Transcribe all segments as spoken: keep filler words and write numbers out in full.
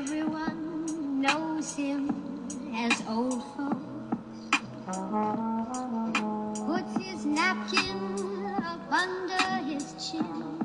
Everyone knows him as old folks. Puts his napkin up under his chin.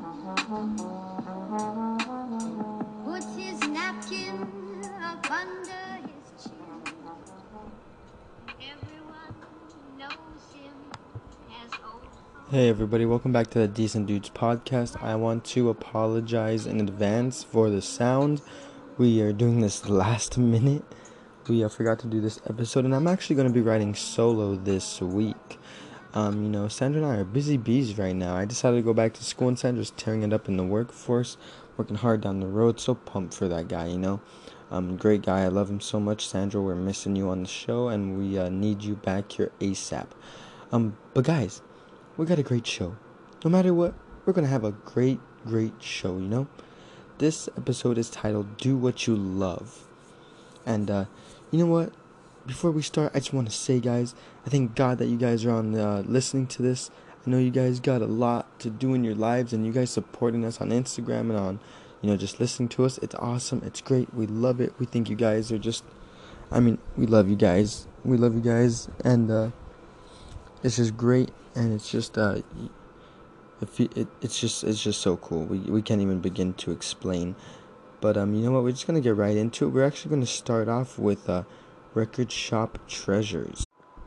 Puts his napkin up under his chin. Everyone knows him as old folks. Hey everybody, welcome back to the Decent Dudes podcast. I want to apologize in advance for the sound. We are doing this last minute. We uh, forgot to do this episode, and I'm actually going to be writing solo this week. Um, you know, Sandra and I are busy bees right now. I decided to go back to school, and Sandra's tearing it up in the workforce, working hard down the road. So pumped for that guy, you know. Um, great guy. I love him so much. Sandra, we're missing you on the show, and we uh, need you back here ASAP. Um, but guys, we got a great show. No matter what, we're going to have a great, great show, you know. This episode is titled Do What You Love. And, uh, you know what? Before we start, I just want to say, guys, I thank God that you guys are on uh, listening to this. I know you guys got a lot to do in your lives, and you guys supporting us on Instagram and on, you know, just listening to us. It's awesome. It's great. We love it. We think you guys are just, I mean, we love you guys. We love you guys. And, uh, it's just great. And it's just, uh, it, it, it's just, it's just so cool. We, we can't even begin to explain. But, um, you know what? We're just going to get right into it. We're actually going to start off with, uh, Record Shop Treasures.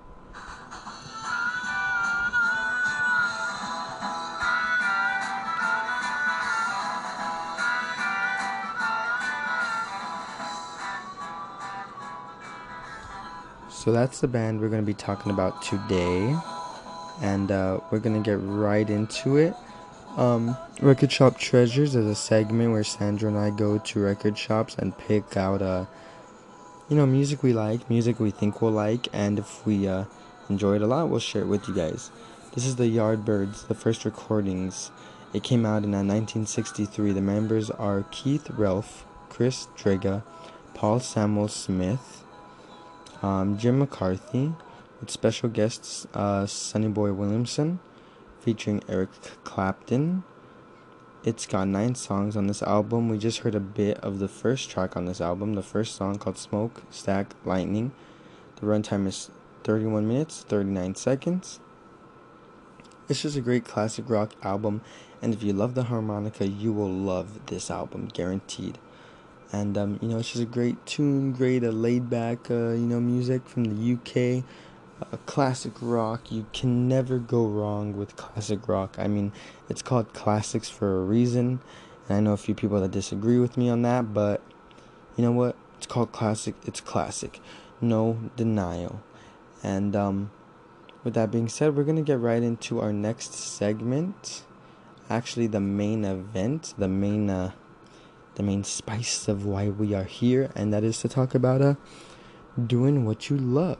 So that's the band we're going to be talking about today. And uh, we're going to get right into it. Um, Record Shop Treasures is a segment where Sandra and I go to record shops and pick out, uh, you know, music we like, music we think we'll like, and if we uh, enjoy it a lot, we'll share it with you guys. This is the Yardbirds, the first recordings. It came out in uh, nineteen sixty-three. The members are Keith Relf, Chris Driga, Paul Samuel Smith, um, Jim McCarthy, with special guests uh, Sonny Boy Williamson, featuring Eric Clapton. It's got nine songs on this album. We just heard a bit of the first track on this album, the first song called Smoke Stack Lightning. The runtime is thirty-one minutes, thirty-nine seconds. It's just a great classic rock album, and if you love the harmonica, you will love this album, guaranteed. And, um, you know, it's just a great tune, great uh, laid-back, uh, you know, music from the U K. Uh, classic rock. You can never go wrong with classic rock. I mean, it's called classics for a reason, and I know a few people that disagree with me on that, but you know what? It's called classic. It's classic. No denial. And um, with that being said, we're going to get right into our next segment. Actually, the main event, the main, uh, the main spice of why we are here, and that is to talk about uh, doing what you love.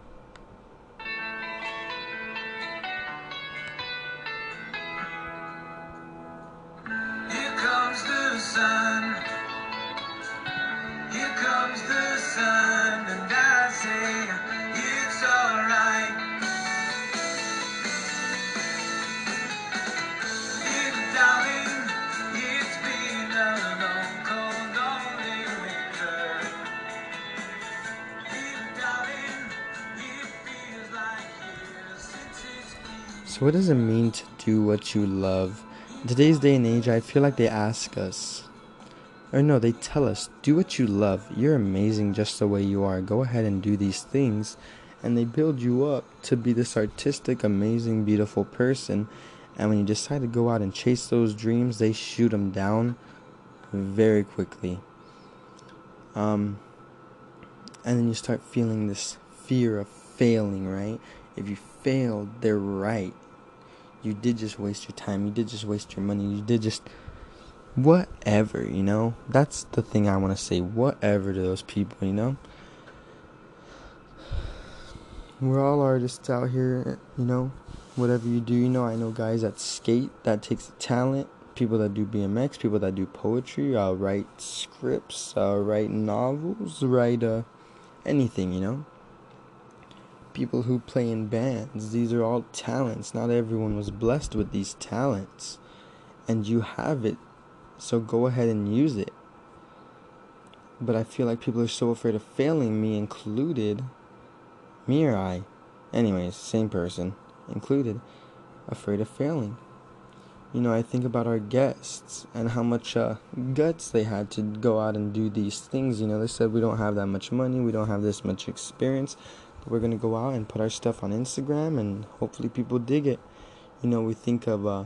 So what does it mean to do what you love? In today's day and age, I feel like they ask us, or no, they tell us, do what you love. You're amazing just the way you are. Go ahead and do these things. And they build you up to be this artistic, amazing, beautiful person. And when you decide to go out and chase those dreams, they shoot them down very quickly. Um, and then you start feeling this fear of failing, right? If you failed, they're right. You did just waste your time. You did just waste your money. You did just whatever, you know. That's the thing I want to say. Whatever to those people, you know. We're all artists out here, you know. Whatever you do, you know. I know guys that skate. That takes talent. People that do B M X. People that do poetry. Uh, write scripts. Uh, write novels. Write uh, anything, you know. People who play in bands. These are all talents. Not everyone was blessed with these talents. And you have it. So go ahead and use it. but I feel like people are so afraid of failing, me included. Me or I? Anyways, same person included. Afraid of failing. You know, I think about our guests and how much uh, guts they had to go out and do these things. You know, they said we don't have that much money, we don't have this much experience, but we're going to go out and put our stuff on Instagram and hopefully people dig it. You know, we think of uh,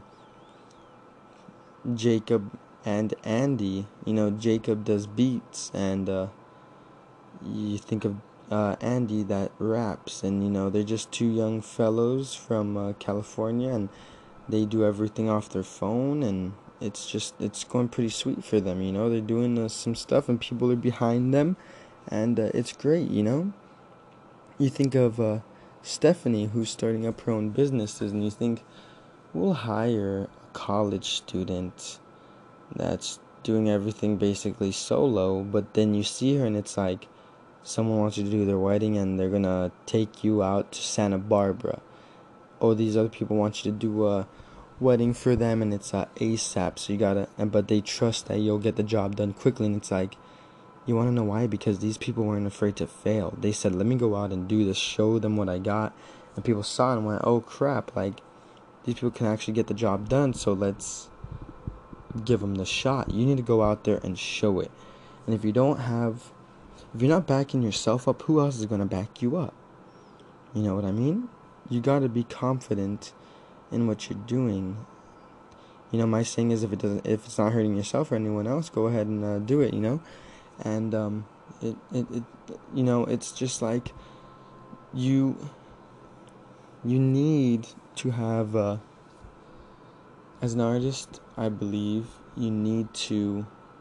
Jacob and Andy. You know, Jacob does beats, and uh, you think of uh, Andy that raps, and you know, they're just two young fellows from uh, California, and they do everything off their phone, and it's just, it's going pretty sweet for them, you know. They're doing uh, some stuff, and people are behind them, and uh, it's great, you know. You think of uh, Stephanie, who's starting up her own businesses, and you think, we'll hire a college student that's doing everything basically solo, but then you see her, and it's like, someone wants you to do their wedding, and they're gonna take you out to Santa Barbara. Or these other people want you to do a wedding for them, and it's uh, ASAP, so you gotta, and but they trust that you'll get the job done quickly, and it's like, you wanna know why? Because these people weren't afraid to fail. They said, let me go out and do this, show them what I got, and people saw it and went, oh crap, like, these people can actually get the job done, so let's give them the shot. You need to go out there and show it. And if you don't have, if you're not backing yourself up, who else is gonna back you up? You know what I mean? You gotta be confident in what you're doing. You know, my saying is, if it doesn't, if it's not hurting yourself or anyone else, go ahead and uh, do it. You know, and um, it, it, it, you know, it's just like you, you need to have, uh, as an artist, I believe you need to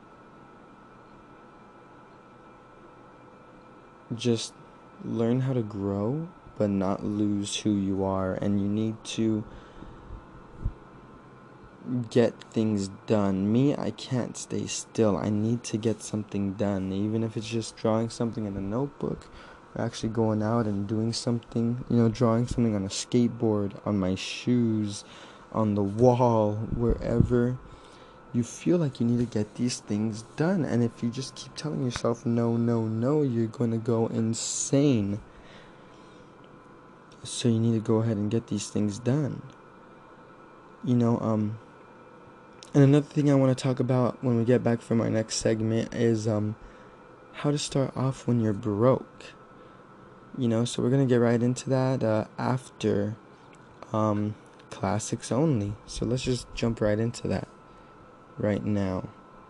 just learn how to grow, but not lose who you are, and you need to get things done. Me, I can't stay still. I need to get something done, even if it's just drawing something in a notebook, or actually going out and doing something, you know, drawing something on a skateboard, on my shoes, on the wall, wherever you feel like you need to get these things done. And if you just keep telling yourself no, no, no, you're going to go insane. So you need to go ahead and get these things done. You know, um, and another thing I want to talk about when we get back from our next segment is um, how to start off when you're broke. You know, so we're going to get right into that uh, after um, classics only. So let's just jump right into that right now.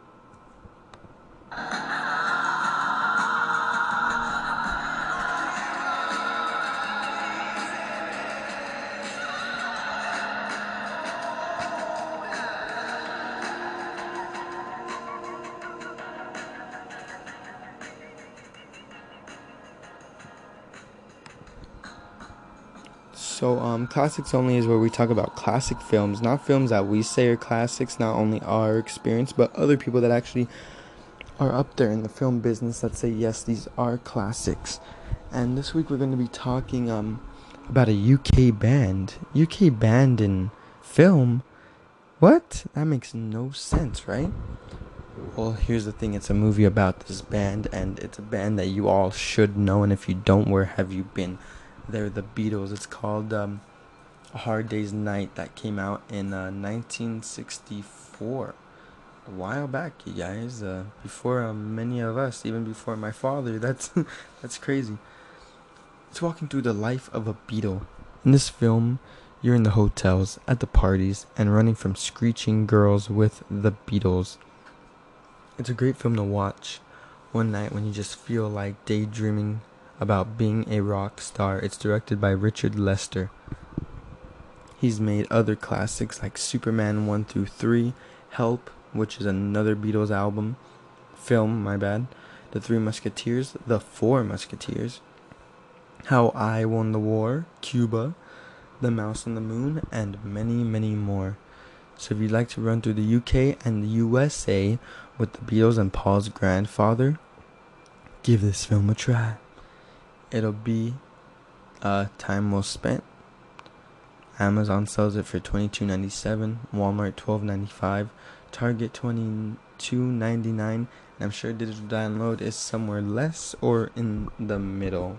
So, um, Classics Only is where we talk about classic films, not films that we say are classics, not only our experience, but other people that actually are up there in the film business that say, yes, these are classics. And this week we're going to be talking um about a U K band. U K band in film? What? That makes no sense, right? Well, here's the thing. It's a movie about this band, and it's a band that you all should know, and if you don't, where have you been? They're the Beatles. It's called um, A Hard Day's Night. That came out in uh, nineteen sixty-four. A while back, you guys. Uh, before uh, many of us, even before my father. That's that's crazy. It's walking through the life of a Beatle. In this film, you're in the hotels, at the parties, and running from screeching girls with the Beatles. It's a great film to watch one night when you just feel like daydreaming about being a rock star. It's directed by Richard Lester. He's made other classics like Superman one through three, Help, which is another Beatles album, film, my bad, The Three Musketeers, The Four Musketeers, How I Won the War, Cuba, The Mouse on the Moon, and many, many more. So if you'd like to run through the U K and the U S A with the Beatles and Paul's grandfather, give this film a try. It'll be uh, time well spent. Amazon sells it for twenty-two ninety-seven, Walmart twelve ninety-five, Target twenty-two ninety-nine, And I'm sure digital download is somewhere less or in the middle.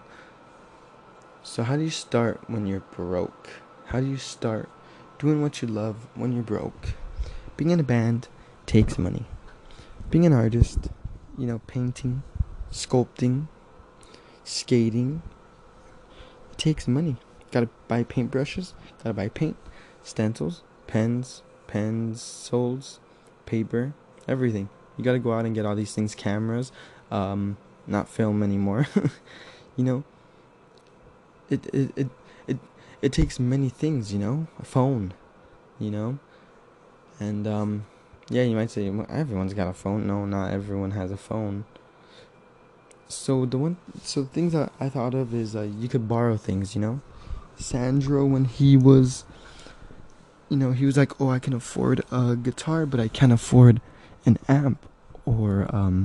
So how do you start when you're broke? How do you start doing what you love when you're broke? Being in a band takes money. Being an artist, you know, painting, sculpting, skating, it takes money. Gotta buy paintbrushes, gotta buy paint, stencils, pens, pencils, paper, everything. You gotta go out and get all these things, cameras, um, not film anymore. You know, it, it, it, it, it takes many things, you know, a phone, you know, and, um, yeah, you might say, well, everyone's got a phone. No, not everyone has a phone. So the one, so things that I thought of is, uh, you could borrow things, you know. Sandro, when he was, you know, he was like, oh, I can afford a guitar, but I can't afford an amp or, um,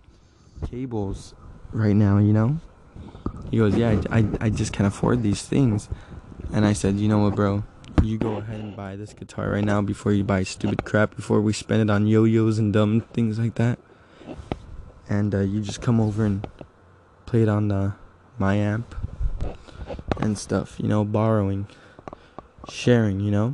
cables right now, you know. He goes, yeah, I, I, I just can't afford these things. And I said, you know what, bro? You go ahead and buy this guitar right now before you buy stupid crap, before we spend it on yo-yos and dumb things like that. And uh, you just come over and play it on the my amp and stuff, you know, borrowing, sharing, you know.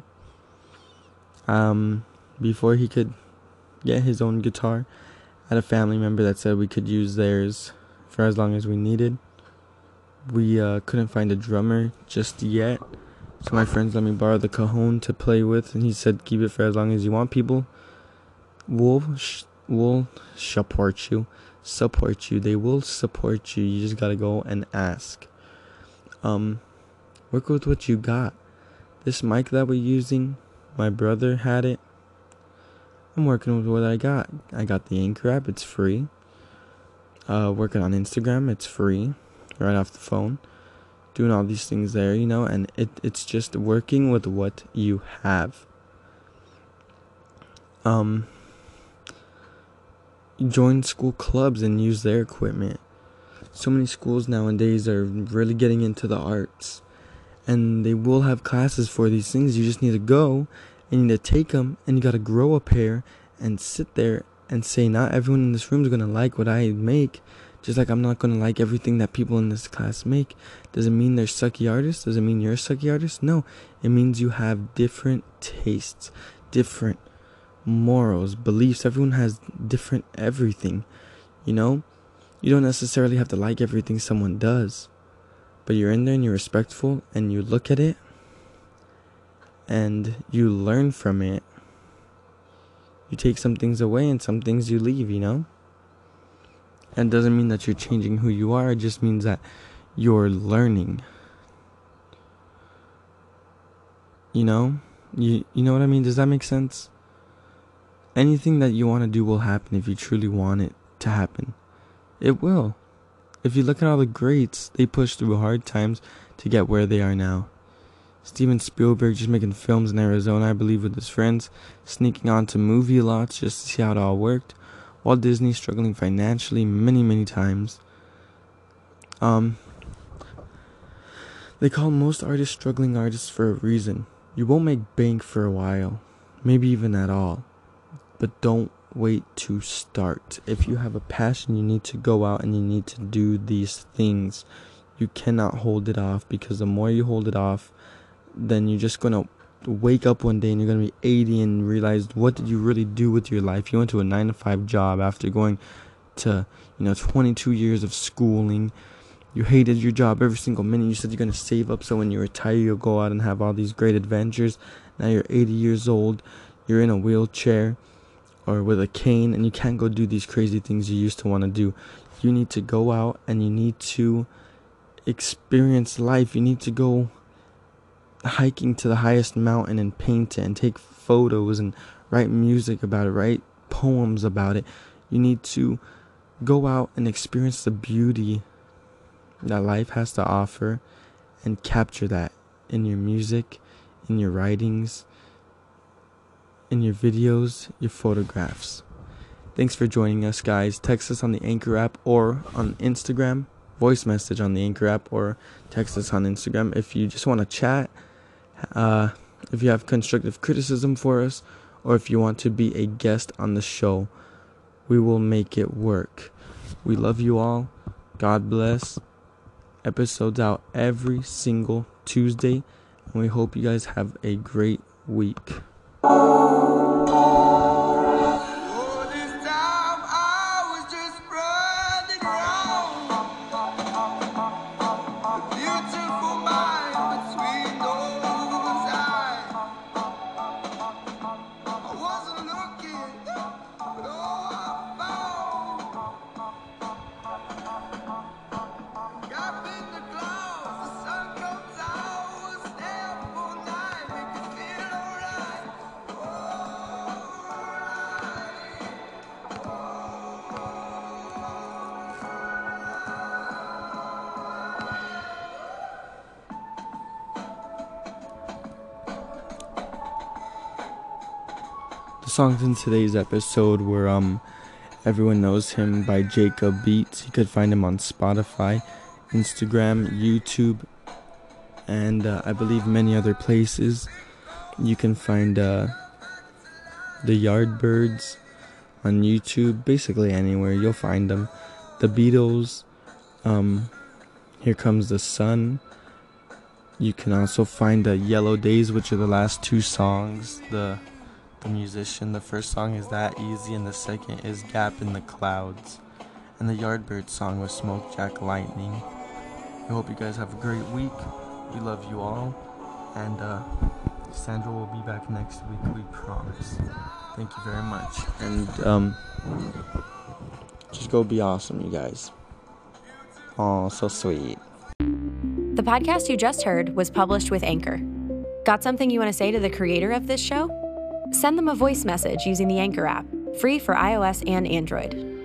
Um, before he could get his own guitar, I had a family member that said we could use theirs for as long as we needed. We uh, couldn't find a drummer just yet. So my friends let me borrow the cajon to play with, and he said, keep it for as long as you want. People will sh- will support you, support you. They will support you. You just gotta go and ask. Um, work with what you got. This mic that we're using, my brother had it. I'm working with what I got. I got the Anchor app. It's free. Uh, working on Instagram. It's free, right off the phone. Doing all these things there, you know, and it it's just working with what you have. Um, join school clubs and use their equipment. So many schools nowadays are really getting into the arts, and they will have classes for these things. You just need to go, and you need to take them, and you got to grow a pair and sit there and say, not everyone in this room is going to like what I make. Just like I'm not going to like everything that people in this class make. Does it mean they're sucky artists? Does it mean you're a sucky artist? No. It means you have different tastes, different morals, beliefs. Everyone has different everything, you know? You don't necessarily have to like everything someone does. But you're in there and you're respectful and you look at it and you learn from it. You take some things away and some things you leave, you know? And doesn't mean that you're changing who you are. It just means that you're learning. You know? You you know what I mean? Does that make sense? Anything that you want to do will happen if you truly want it to happen. It will. If you look at all the greats, they pushed through hard times to get where they are now. Steven Spielberg just making films in Arizona, I believe, with his friends, sneaking onto movie lots just to see how it all worked. Walt Disney struggling financially many, many times. Um, they call most artists struggling artists for a reason. You won't make bank for a while, maybe even at all. But don't wait to start. If you have a passion, you need to go out and you need to do these things. You cannot hold it off, because the more you hold it off, then you're just going to wake up one day and you're going to be eighty and realize, what did you really do with your life? You went to a nine to five job after going to, you know, twenty-two years of schooling. You hated your job every single minute. You said you're going to save up so when you retire, you'll go out and have all these great adventures. Now you're eighty years old. You're in a wheelchair or with a cane, and you can't go do these crazy things you used to want to do. You need to go out and you need to experience life. You need to go hiking to the highest mountain and paint it and take photos and write music about it, write poems about it. You need to go out and experience the beauty that life has to offer and capture that in your music, in your writings, in your videos, your photographs. Thanks for joining us, guys. Text us on the Anchor app or on Instagram. Voice message on the Anchor app or text us on Instagram if you just want to chat. Uh, if you have constructive criticism for us, or if you want to be a guest on the show, We will make it work. We love you all. God bless. Episodes out every single Tuesday. And we hope you guys have a great week. The songs in today's episode were um, Everyone Knows Him by Jacob Beats. You could find him on Spotify, Instagram, YouTube, and uh, I believe many other places. You can find uh, the Yardbirds on YouTube, basically anywhere you'll find them. The Beatles, um, Here Comes the Sun. You can also find the Yellow Days, which are the last two songs. The The Musician. The first song is That Easy, and the second is Gap in the Clouds. And the Yardbirds song was Smoke Jack Lightning. I hope you guys have a great week. We love you all. And uh, Sandra will be back next week, we promise. Thank you very much. And um, just go be awesome, you guys. Aw, so sweet. The podcast you just heard was published with Anchor. Got something you want to say to the creator of this show? Send them a voice message using the Anchor app, free for iOS and Android.